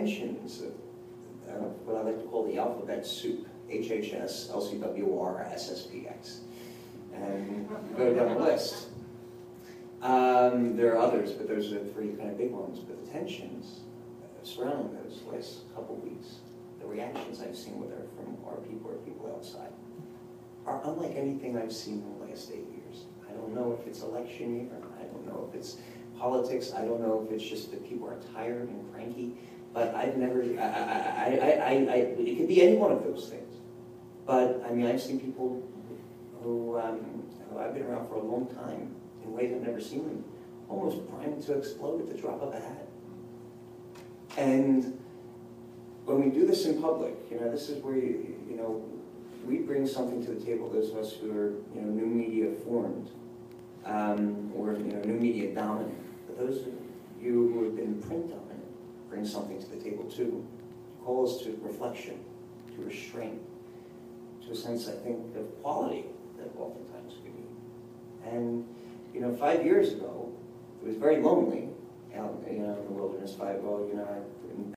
tensions of what I like to call the alphabet soup, HHS, LCWR, SSPX. And go down the list. There are others, but those are the three kind of big ones. But the tensions surrounding those last couple weeks, the reactions I've seen with her from our people or people outside, are unlike anything I've seen in the last 8 years. I don't know if it's election year, I don't know if it's politics, I don't know if it's just that people are tired and cranky, but I've never, it could be any one of those things. But, I mean, I've seen people who I've been around for a long time in ways I've never seen them, almost primed to explode at the drop of a hat. And when we do this in public, this is where, we bring something to the table, those of us who are, new media formed, or, new media dominant. But those of you who have been print dominant bring something to the table too. Call us to reflection, to restraint, to a sense, I think, of quality that oftentimes we need. And, 5 years ago, it was very lonely out, in the wilderness.